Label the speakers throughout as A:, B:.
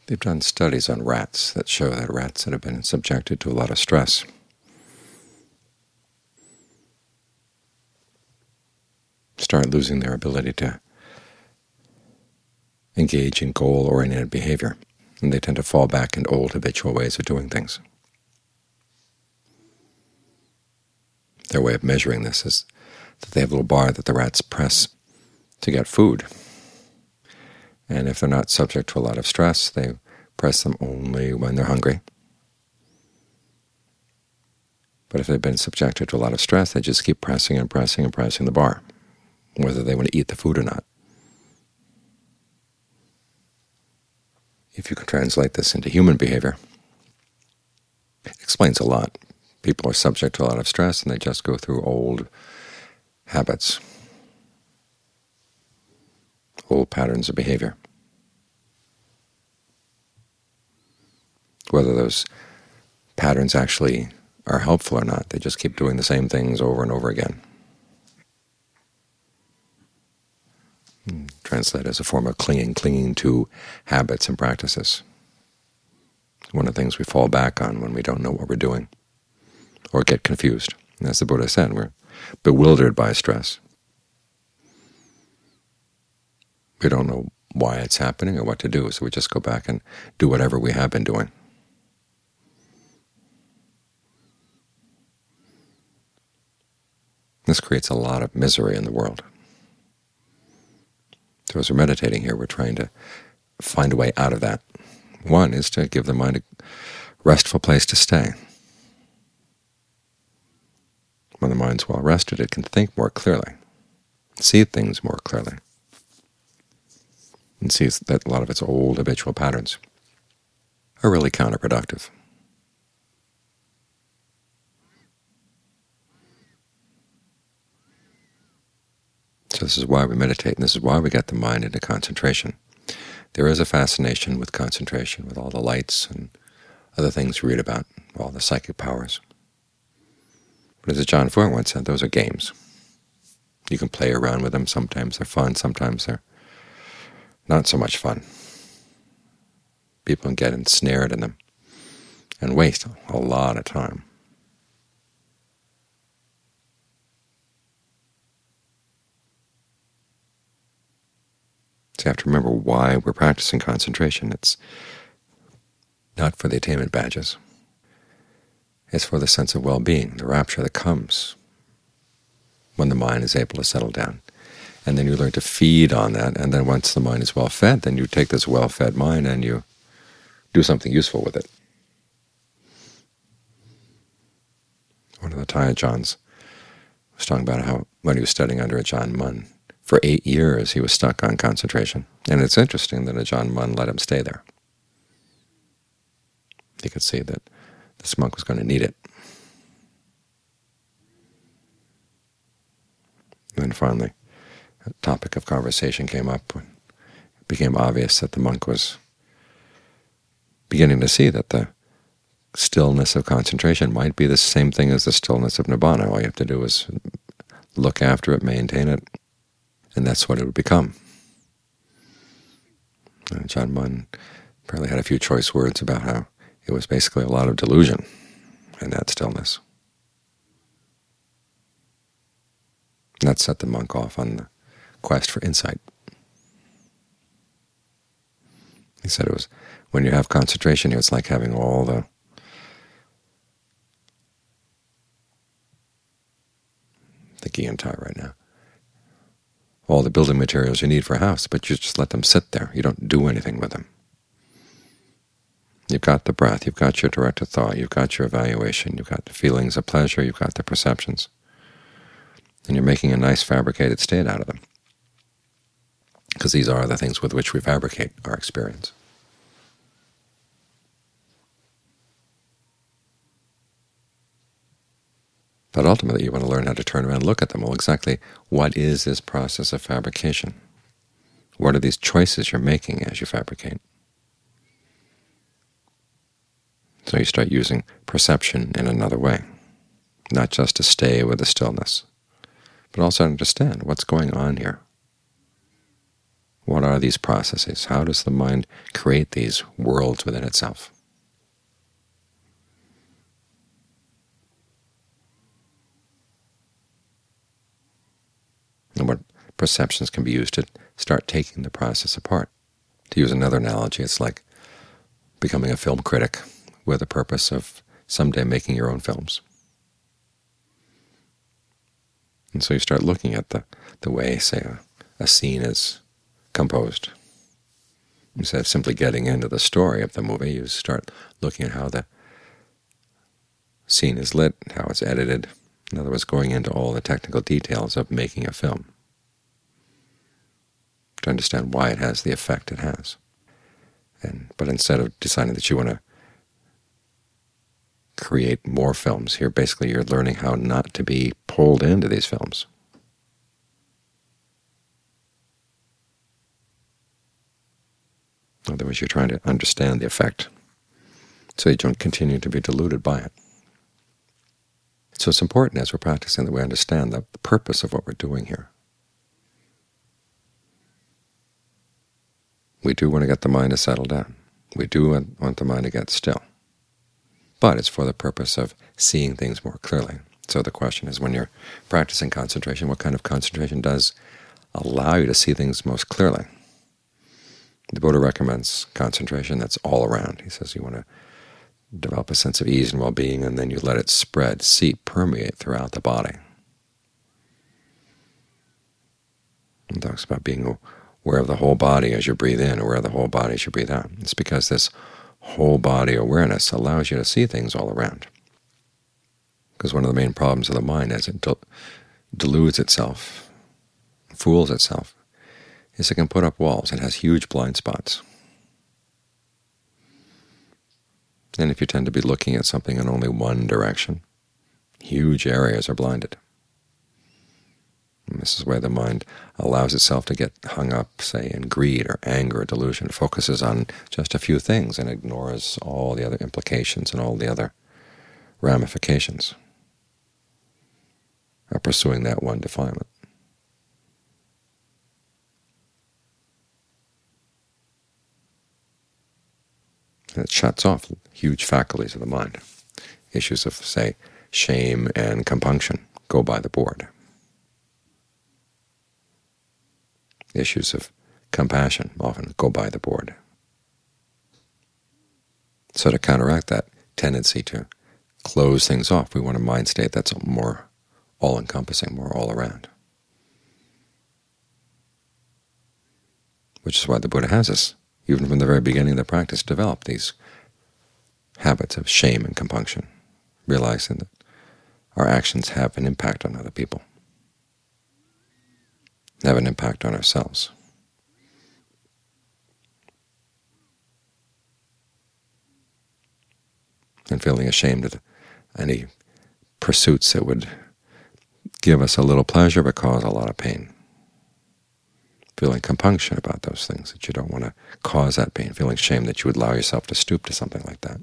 A: They've done studies on rats that show that rats that have been subjected to a lot of stress start losing their ability to engage in goal-oriented behavior, and they tend to fall back into old habitual ways of doing things. Their way of measuring this is that they have a little bar that the rats press to get food, and if they're not subject to a lot of stress, they press them only when they're hungry. But if they've been subjected to a lot of stress, they just keep pressing and pressing and pressing the bar, whether they want to eat the food or not. If you can translate this into human behavior, it explains a lot. People are subject to a lot of stress, and they just go through old habits, old patterns of behavior. Whether those patterns actually are helpful or not, they just keep doing the same things over and over again. Translate as a form of clinging to habits and practices. One of the things we fall back on when we don't know what we're doing or get confused. And as the Buddha said, we're bewildered by stress. We don't know why it's happening or what to do, so we just go back and do whatever we have been doing. This creates a lot of misery in the world. So as we're meditating here, we're trying to find a way out of that. One is to give the mind a restful place to stay. When the mind's well rested, it can think more clearly, see things more clearly, and see that a lot of its old habitual patterns are really counterproductive. So this is why we meditate, and this is why we get the mind into concentration. There is a fascination with concentration, with all the lights and other things we read about, all the psychic powers. But as John Four once said, those are games. You can play around with them. Sometimes they're fun, sometimes they're not so much fun. People can get ensnared in them and waste a lot of time. So you have to remember why we're practicing concentration. It's not for the attainment badges. It's for the sense of well-being, the rapture that comes when the mind is able to settle down. And then you learn to feed on that, and then once the mind is well-fed, then you take this well-fed mind and you do something useful with it. One of the Tajans was talking about how when he was studying under Ajahn Mun, for 8 years he was stuck on concentration. And it's interesting that Ajahn Mun let him stay there. He could see that this monk was going to need it. And then finally, a topic of conversation came up when it became obvious that the monk was beginning to see that the stillness of concentration might be the same thing as the stillness of nibbana. All you have to do is look after it, maintain it, and that's what it would become. Ajahn Mun apparently had a few choice words about how it was basically a lot of delusion in that stillness. And that set the monk off on the quest for insight. He said it was, when you have concentration, it's like having all the thinking in Thai right now, all the building materials you need for a house, but you just let them sit there. You don't do anything with them. You've got the breath, you've got your directed thought, you've got your evaluation, you've got the feelings of pleasure, you've got the perceptions, and you're making a nice fabricated state out of them, because these are the things with which we fabricate our experience. But ultimately you want to learn how to turn around and look at them. Well, exactly what is this process of fabrication? What are these choices you're making as you fabricate? So you start using perception in another way, not just to stay with the stillness, but also understand what's going on here. What are these processes? How does the mind create these worlds within itself? And what perceptions can be used to start taking the process apart? To use another analogy, it's like becoming a film critic with the purpose of someday making your own films. And so you start looking at the way, say, a scene is composed. Instead of simply getting into the story of the movie, you start looking at how the scene is lit, how it's edited, in other words, going into all the technical details of making a film to understand why it has the effect it has. But instead of deciding that you want to create more films, here basically you're learning how not to be pulled into these films. In other words, you're trying to understand the effect so you don't continue to be deluded by it. So it's important as we're practicing that we understand the purpose of what we're doing here. We do want to get the mind to settle down. We do want the mind to get still. But it's for the purpose of seeing things more clearly. So the question is, when you're practicing concentration, what kind of concentration does allow you to see things most clearly? The Buddha recommends concentration that's all around. He says you want to develop a sense of ease and well-being, and then you let it spread, seep, permeate throughout the body. He talks about being aware of the whole body as you breathe in, aware of the whole body as you breathe out. It's because this whole body awareness allows you to see things all around. Because one of the main problems of the mind as it deludes itself, fools itself, is it can put up walls. It has huge blind spots. And if you tend to be looking at something in only one direction, huge areas are blinded. And this is why the mind allows itself to get hung up, say, in greed or anger or delusion. It focuses on just a few things and ignores all the other implications and all the other ramifications of pursuing that one defilement. And it shuts off huge faculties of the mind. Issues of, say, shame and compunction go by the board. Issues of compassion often go by the board. So to counteract that tendency to close things off, we want a mind state that's more all-encompassing, more all-around. Which is why the Buddha has us, even from the very beginning of the practice, develop these habits of shame and compunction, realizing that our actions have an impact on other people, have an impact on ourselves. And feeling ashamed of any pursuits that would give us a little pleasure but cause a lot of pain. Feeling compunction about those things, that you don't want to cause that pain, feeling shame that you would allow yourself to stoop to something like that.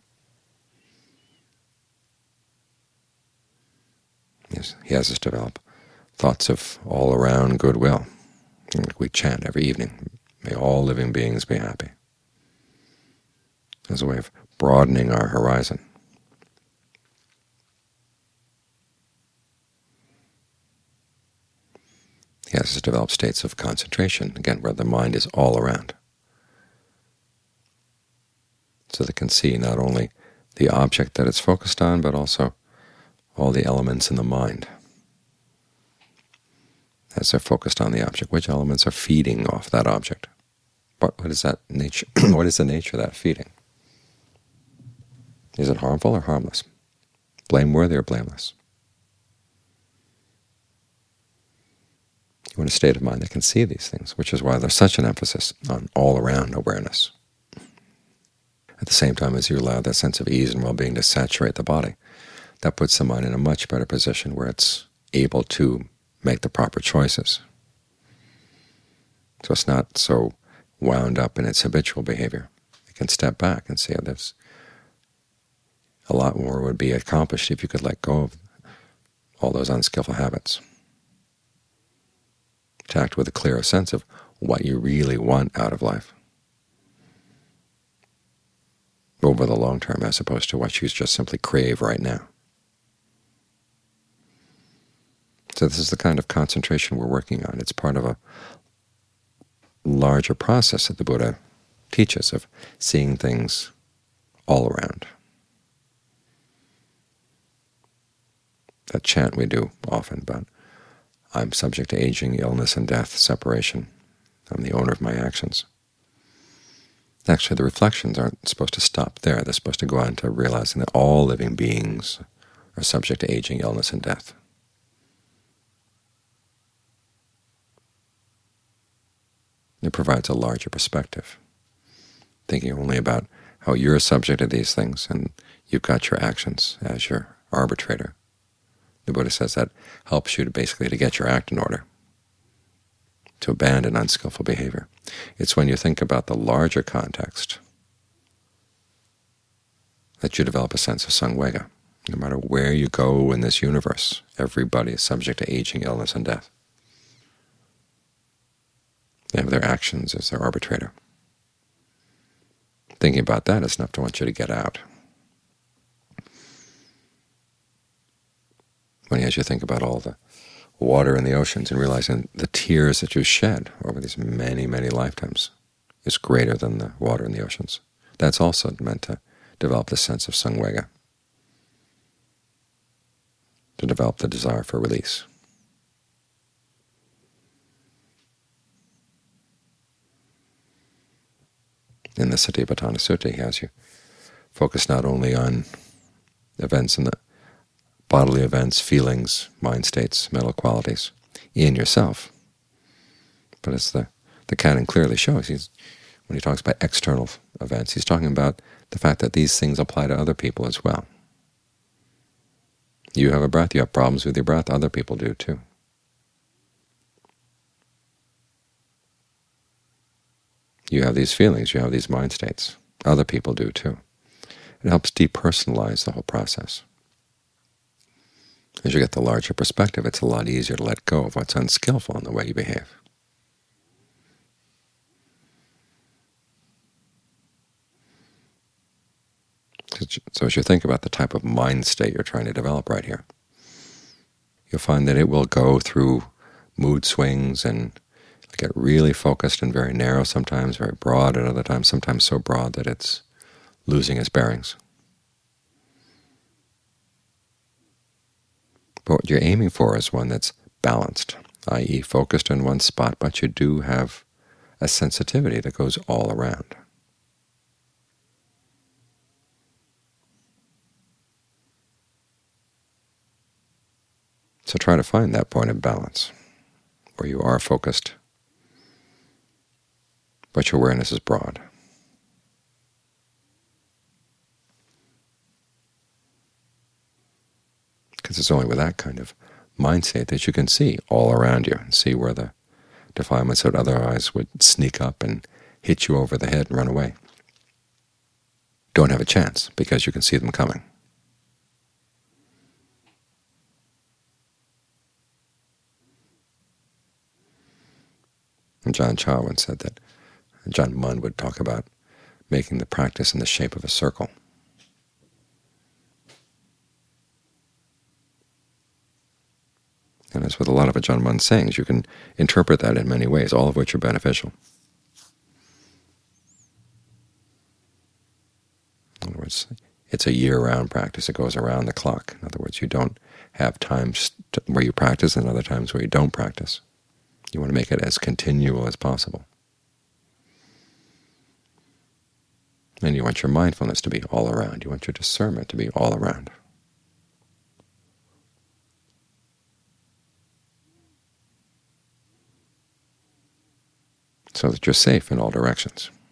A: Yes, he has us develop thoughts of all-around goodwill. Like we chant every evening, may all living beings be happy, as a way of broadening our horizon. He has us develop states of concentration, again, where the mind is all around, so that it can see not only the object that it's focused on, but also all the elements in the mind as they're focused on the object. Which elements are feeding off that object? What is that nature? What is the nature of that feeding? Is it harmful or harmless? Blameworthy or blameless? You want a state of mind that can see these things, which is why there's such an emphasis on all-around awareness. At the same time as you allow that sense of ease and well-being to saturate the body, that puts the mind in a much better position where it's able to make the proper choices. So it's not so wound up in its habitual behavior. It can step back and see how this. A lot more would be accomplished if you could let go of all those unskillful habits, to act with a clearer sense of what you really want out of life over the long term, as opposed to what you just simply crave right now. So this is the kind of concentration we're working on. It's part of a larger process that the Buddha teaches of seeing things all around. That chant we do often about, I'm subject to aging, illness, and death, separation. I'm the owner of my actions. Actually, the reflections aren't supposed to stop there. They're supposed to go on to realizing that all living beings are subject to aging, illness, and death. It provides a larger perspective, thinking only about how you're subject to these things and you've got your actions as your arbitrator. The Buddha says that helps you to basically to get your act in order, to abandon unskillful behavior. It's when you think about the larger context that you develop a sense of samvega. No matter where you go in this universe, everybody is subject to aging, illness, and death. They have their actions as their arbitrator. Thinking about that is enough to want you to get out. As you think about all the water in the oceans and realizing the tears that you shed over these many, many lifetimes is greater than the water in the oceans. That's also meant to develop the sense of samvega, to develop the desire for release. In the Satipatthana Sutta, he has you focus not only on events in the bodily events, feelings, mind states, mental qualities in yourself, but as the canon clearly shows, when he talks about external events, he's talking about the fact that these things apply to other people as well. You have a breath, you have problems with your breath, other people do too. You have these feelings, you have these mind states, other people do too. It helps depersonalize the whole process. As you get the larger perspective, it's a lot easier to let go of what's unskillful in the way you behave. So as you think about the type of mind state you're trying to develop right here, you'll find that it will go through mood swings and get really focused and very narrow sometimes, very broad at other times, sometimes so broad that it's losing its bearings. But what you're aiming for is one that's balanced, i.e. focused in one spot, but you do have a sensitivity that goes all around. So try to find that point of balance, where you are focused, but your awareness is broad. Because it's only with that kind of mind state that you can see all around you and see where the defilements that otherwise would sneak up and hit you over the head and run away don't have a chance because you can see them coming. And John Cha once said that John Munn would talk about making the practice in the shape of a circle. And as with a lot of Ajahn Mun's sayings, you can interpret that in many ways, all of which are beneficial. In other words, it's a year-round practice. It goes around the clock. In other words, you don't have times where you practice and other times where you don't practice. You want to make it as continual as possible. And you want your mindfulness to be all around. You want your discernment to be all around. So that you're safe in all directions.